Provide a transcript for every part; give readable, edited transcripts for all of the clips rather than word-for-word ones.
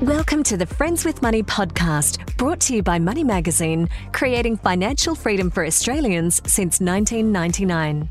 Welcome to the Friends with Money podcast, brought to you by Money Magazine, creating financial freedom for Australians since 1999.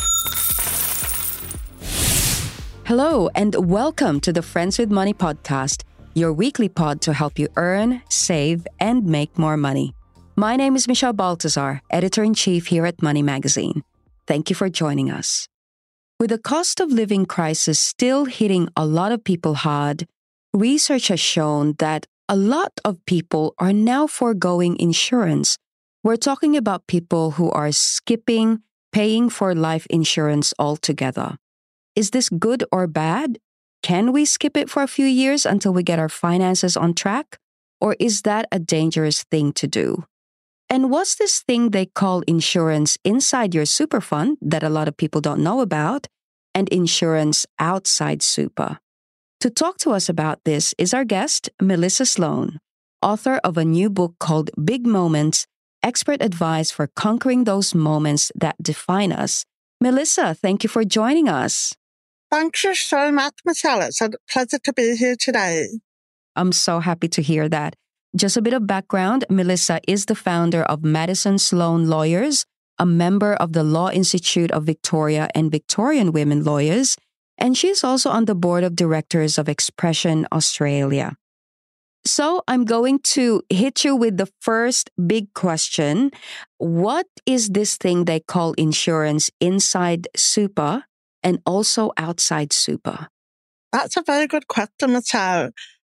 Hello, and welcome to the Friends with Money podcast, your weekly pod to help you earn, save, and make more money. My name is Michelle Baltazar, editor-in-chief here at Money Magazine. Thank you for joining us. With the cost of living crisis still hitting a lot of people hard, research has shown that a lot of people are now foregoing insurance. We're talking about people who are skipping paying for life insurance altogether. Is this good or bad? Can we skip it for a few years until we get our finances on track? Or is that a dangerous thing to do? And what's this thing they call insurance inside your super fund that a lot of people don't know about, and insurance outside super? To talk to us about this is our guest, Melissa Sloan, author of a new book called Big Moments, Expert Advice for Conquering Those Moments That Define Us. Melissa, thank you for joining us. Thank you so much, Michelle. It's a pleasure to be here today. I'm so happy to hear that. Just a bit of background, Melissa is the founder of Madison Sloan Lawyers, a member of the Law Institute of Victoria and Victorian Women Lawyers, and she's also on the board of directors of Expression Australia. So I'm going to hit you with the first big question. What is this thing they call insurance inside super and also outside super? That's a very good question, Michelle.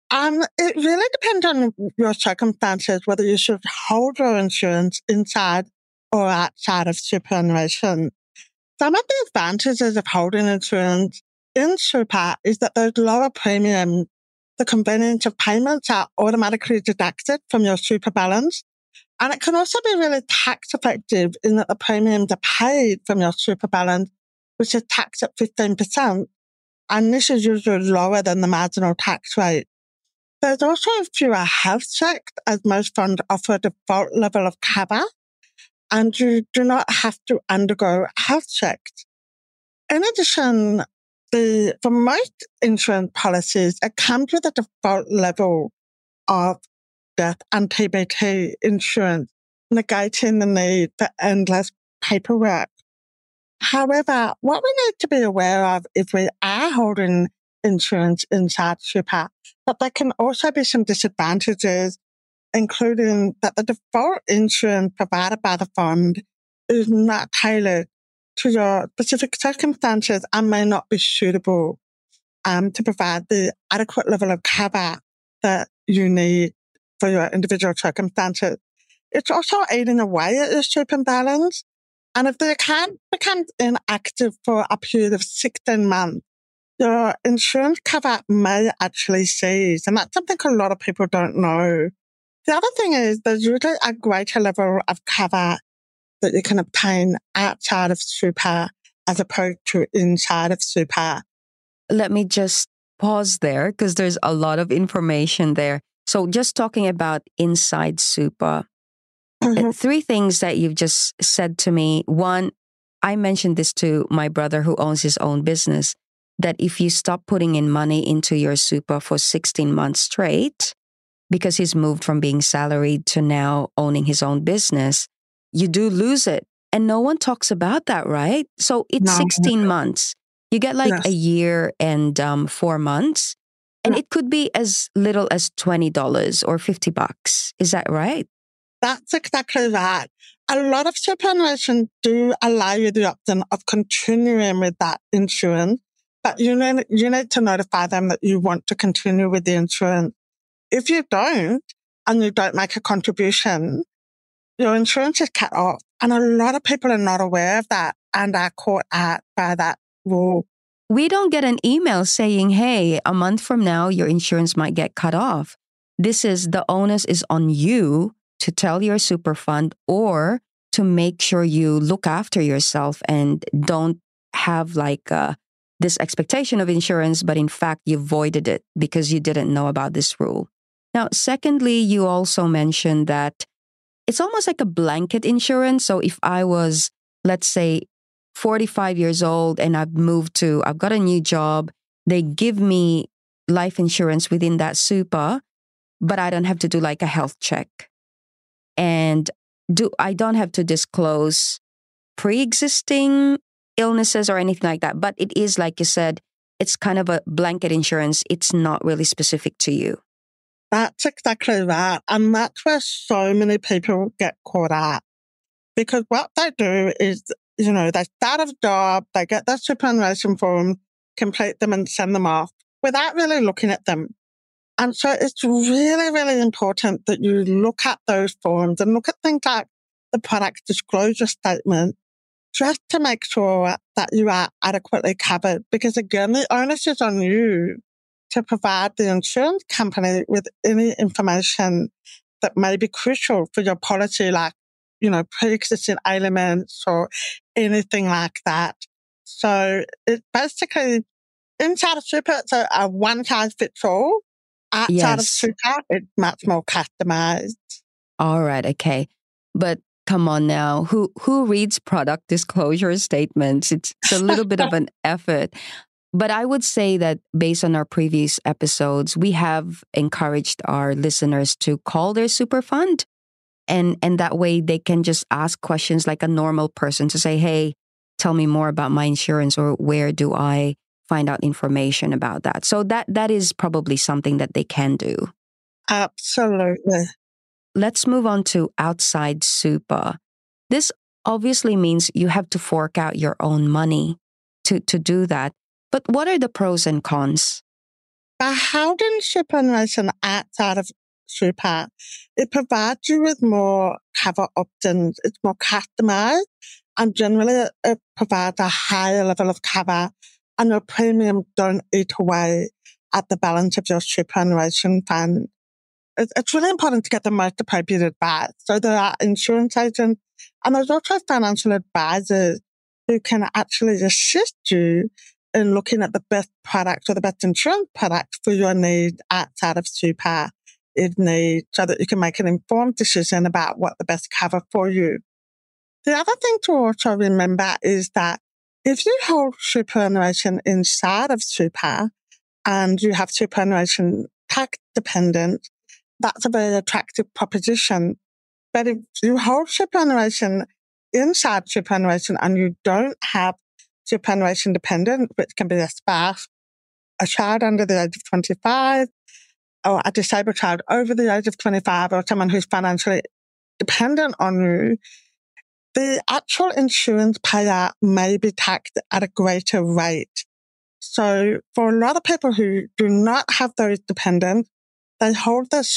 It really depends on your circumstances, whether you should hold your insurance inside or outside of superannuation. Some of the advantages of holding insurance in super is that there's lower premiums. The convenience of payments are automatically deducted from your super balance. And it can also be really tax effective in that the premiums are paid from your super balance, which is taxed at 15%. And this is usually lower than the marginal tax rate. There's also fewer health checks, as most funds offer a default level of cover, and you do not have to undergo health checks. In addition, for most insurance policies, it comes with a default level of death and TBT insurance, negating the need for endless paperwork. However, what we need to be aware of if we are holding insurance inside super, that there can also be some disadvantages, including that the default insurance provided by the fund is not tailored to your specific circumstances and may not be suitable to provide the adequate level of cover that you need for your individual circumstances. It's also eating away at your super balance. And if the account becomes inactive for a period of 16 months, your insurance cover may actually cease. And that's something a lot of people don't know. The other thing is there's usually a greater level of cover that you can obtain outside of super as opposed to inside of super. Let me just pause there because there's a lot of information there. So just talking about inside super, three things that you've just said to me. One, I mentioned this to my brother who owns his own business, that if you stop putting in money into your super for 16 months straight, because he's moved from being salaried to now owning his own business, you do lose it. And no one talks about that, right? So it's 16 months. You get like a year and 4 months. And it could be as little as $20 or $50. Is that right? That's exactly right. A lot of superannuation do allow you the option of continuing with that insurance, but you need to notify them that you want to continue with the insurance. If you don't, and you don't make a contribution, your insurance is cut off. And a lot of people are not aware of that and are caught out by that rule. We don't get an email saying, hey, a month from now, your insurance might get cut off. The onus is on you to tell your super fund or to make sure you look after yourself and don't have this expectation of insurance, but in fact, you voided it because you didn't know about this rule. Now, secondly, you also mentioned that it's almost like a blanket insurance. So if I was, let's say, 45 years old and I've got a new job, they give me life insurance within that super, but I don't have to do like a health check. And I don't have to disclose pre-existing illnesses or anything like that. But it is, like you said, it's kind of a blanket insurance. It's not really specific to you. That's exactly right. And that's where so many people get caught up. Because what they do is, they start a job, they get their superannuation form, complete them and send them off without really looking at them. And so it's really, really important that you look at those forms and look at things like the product disclosure statement just to make sure that you are adequately covered. Because again, the onus is on you to provide the insurance company with any information that may be crucial for your policy, like, pre-existing ailments or anything like that. So it basically, inside of super, it's a one-size-fits-all. Outside of super, it's much more customized. All right, okay. But come on now, who reads product disclosure statements? It's a little bit of an effort. But I would say that based on our previous episodes, we have encouraged our listeners to call their super fund. And that way they can just ask questions like a normal person to say, hey, tell me more about my insurance, or where do I find out information about that? So that is probably something that they can do. Absolutely. Let's move on to outside super. This obviously means you have to fork out your own money to do that. But what are the pros and cons? By holding superannuation outside of super, it provides you with more cover options. It's more customized, and generally it provides a higher level of cover, and your premiums don't eat away at the balance of your superannuation fund. It's really important to get the most appropriate advice. So there are insurance agents, and there's also financial advisors who can actually assist you in looking at the best product or the best insurance product for your needs outside of super if need, so that you can make an informed decision about what the best cover for you. The other thing to also remember is that if you hold superannuation inside of super and you have superannuation tax dependent, that's a very attractive proposition. But if you hold superannuation inside superannuation and you don't have superannuation dependent, which can be a spouse, a child under the age of 25, or a disabled child over the age of 25, or someone who's financially dependent on you, the actual insurance payout may be taxed at a greater rate. So for a lot of people who do not have those dependents, they hold their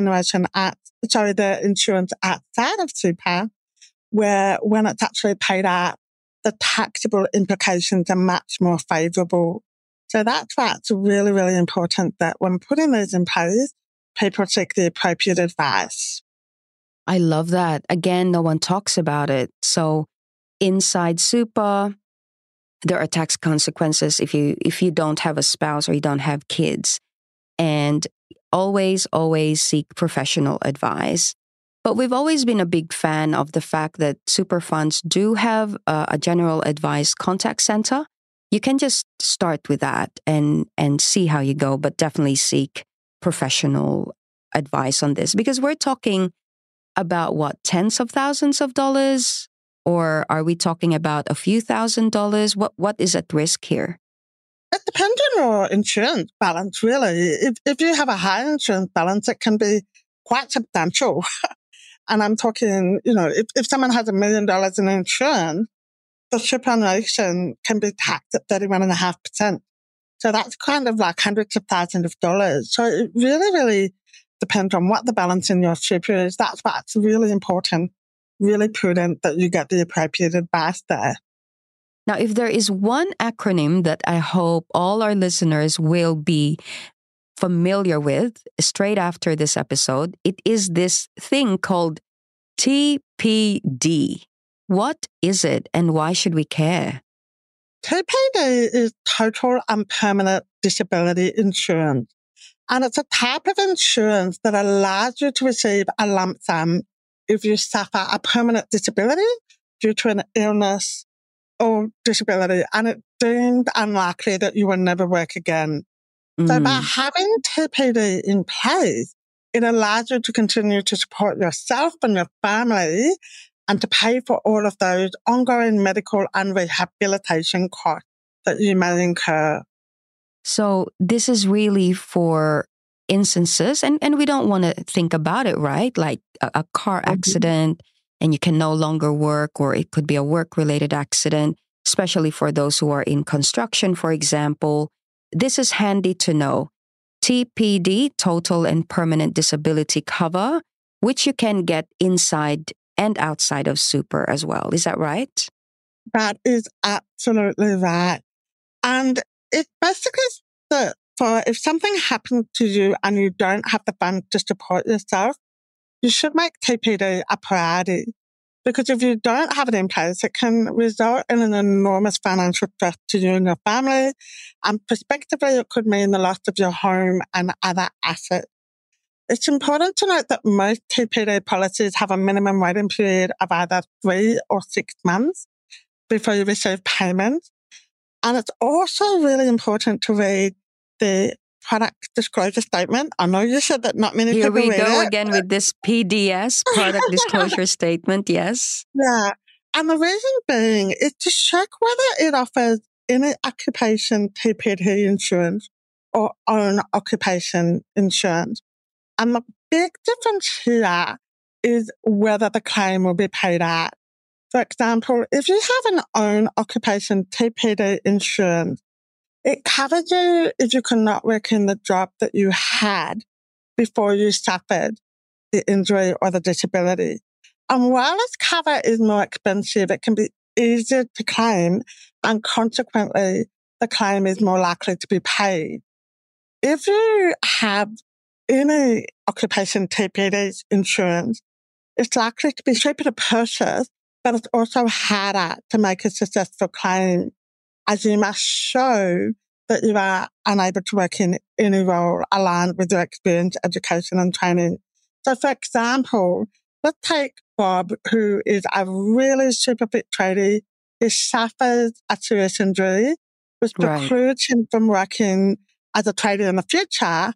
their insurance outside of super, where when it's actually paid out, the taxable implications are much more favourable. So that's why it's really, really important that when putting these in place, people seek the appropriate advice. I love that. Again, no one talks about it. So inside super, there are tax consequences if you don't have a spouse or you don't have kids. And always seek professional advice. But we've always been a big fan of the fact that super funds do have a general advice contact center. You can just start with that and see how you go, but definitely seek professional advice on this, because we're talking about what, tens of thousands of dollars, or are we talking about a few $1,000s? What is at risk here? It depends on your insurance balance, really. If you have a high insurance balance, it can be quite substantial. And I'm talking, if someone has $1 million in insurance, the superannuation can be taxed at 31.5%. So that's kind of like hundreds of thousands of dollars. So it really, really depends on what the balance in your super is. That's why it's really important, really prudent that you get the appropriate advice there. Now, if there is one acronym that I hope all our listeners will be familiar with straight after this episode, it is this thing called TPD. What is it and why should we care? TPD is total and permanent disability insurance. And it's a type of insurance that allows you to receive a lump sum if you suffer a permanent disability due to an illness or disability, and it's deemed unlikely that you will never work again. So by having TPD in place, it allows you to continue to support yourself and your family and to pay for all of those ongoing medical and rehabilitation costs that you may incur. So this is really for instances, and we don't want to think about it, right? Like a car accident and you can no longer work, or it could be a work-related accident, especially for those who are in construction, for example. This is handy to know. TPD, Total and Permanent Disability Cover, which you can get inside and outside of super as well. Is that right? That is absolutely right. And it basically is for if something happens to you and you don't have the funds to support yourself, you should make TPD a priority. Because if you don't have it in place, it can result in an enormous financial stress to you and your family. And prospectively, it could mean the loss of your home and other assets. It's important to note that most TPD policies have a minimum waiting period of either 3 or 6 months before you receive payment. And it's also really important to read the product disclosure statement. I know you said that not many Here people read it. Here we go again with this PDS, product disclosure statement, yes. Yeah. And the reason being is to check whether it offers any occupation TPD insurance or own occupation insurance. And the big difference here is whether the claim will be paid out. For example, if you have an own occupation TPD insurance, it covers you if you cannot work in the job that you had before you suffered the injury or the disability. And while this cover is more expensive, it can be easier to claim, and consequently, the claim is more likely to be paid. If you have any occupation TPD insurance, it's likely to be cheaper to purchase, but it's also harder to make a successful claim, as you must show that you are unable to work in any role aligned with your experience, education and training. So, for example, let's take Bob, who is a really super fit tradie. He suffers a serious injury, which precludes him from working as a trader in the future.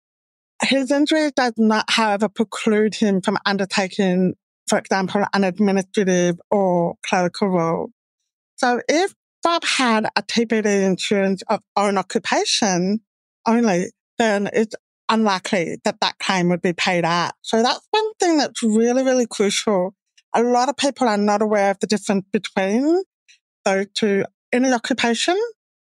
His injury does not, however, preclude him from undertaking, for example, an administrative or clerical role. So if Bob had a TPD insurance of own occupation only, then it's unlikely that that claim would be paid out. So that's one thing that's really, really crucial. A lot of people are not aware of the difference between those two, any occupation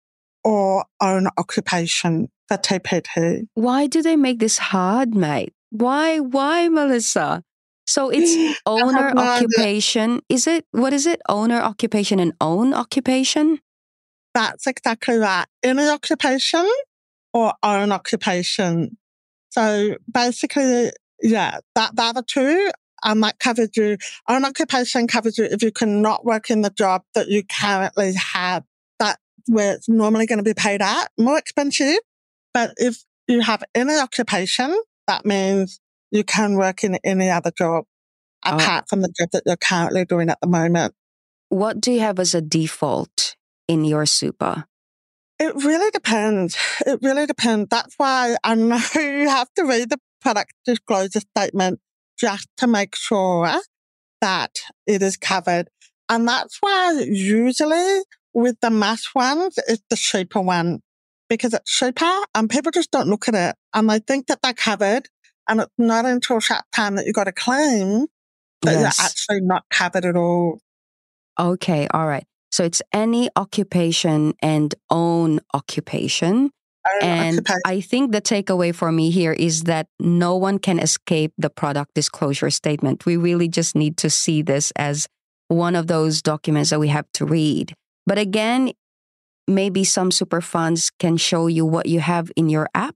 or own occupation for TPD. Why do they make this hard, mate? Why, Melissa? So it's owner occupation. Is it, what is it? Owner occupation and own occupation? That's exactly right. Any occupation or own occupation. So basically, yeah, that the other two, that covers you. Own occupation covers you if you cannot work in the job that you currently have, that where it's normally going to be paid out, more expensive. But if you have any occupation, that means you can work in any other job apart from the job that you're currently doing at the moment. What do you have as a default in your super? It really depends. It really depends. That's why I know you have to read the product disclosure statement just to make sure that it is covered. And that's why usually with the mass ones, it's the cheaper one, because it's cheaper and people just don't look at it and they think that they're covered, and it's not until that time that you got a claim that you're actually not covered at all. Okay, all right. So it's any occupation and own occupation. I think the takeaway for me here is that no one can escape the product disclosure statement. We really just need to see this as one of those documents that we have to read. But again, maybe some super funds can show you what you have in your app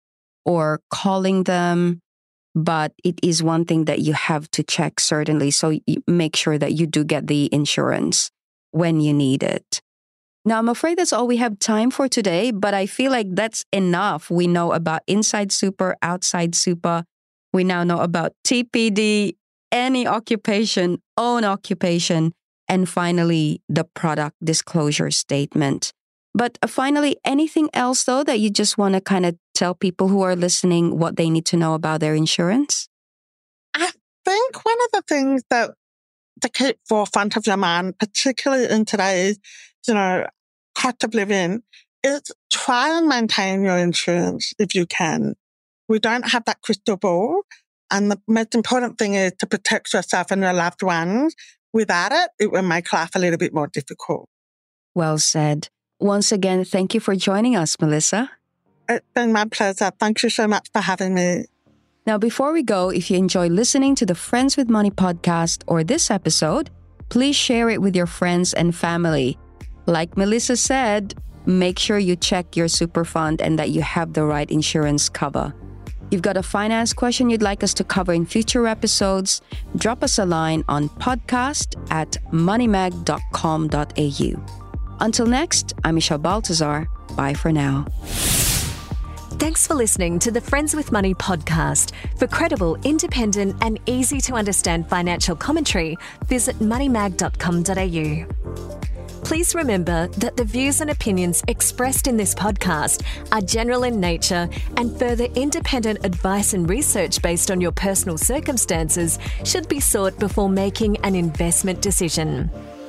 or calling them. But it is one thing that you have to check, certainly. So you make sure that you do get the insurance when you need it. Now, I'm afraid that's all we have time for today, but I feel like that's enough. We know about inside super, outside super. We now know about TPD, any occupation, own occupation, and finally, the product disclosure statement. But finally, anything else though that you just want to kind of tell people who are listening what they need to know about their insurance? I think one of the things that to keep forefront of your mind, particularly in today's, cost of living, is try and maintain your insurance if you can. We don't have that crystal ball. And the most important thing is to protect yourself and your loved ones. Without it, it will make life a little bit more difficult. Well said. Once again, thank you for joining us, Melissa. It's been my pleasure. Thank you so much for having me. Now, before we go, if you enjoy listening to the Friends with Money podcast or this episode, please share it with your friends and family. Like Melissa said, make sure you check your super fund and that you have the right insurance cover. You've got a finance question you'd like us to cover in future episodes, drop us a line on podcast@moneymag.com.au. Until next, I'm Michelle Baltazar. Bye for now. Thanks for listening to the Friends with Money podcast. For credible, independent and easy to understand financial commentary, visit moneymag.com.au. Please remember that the views and opinions expressed in this podcast are general in nature, and further independent advice and research based on your personal circumstances should be sought before making an investment decision.